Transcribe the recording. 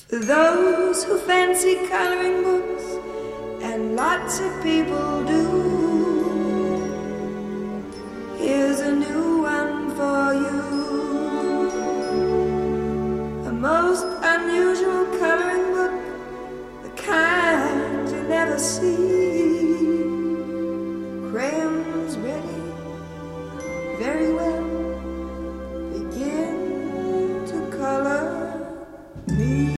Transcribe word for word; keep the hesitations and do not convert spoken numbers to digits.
For those who fancy coloring books, and lots of people do.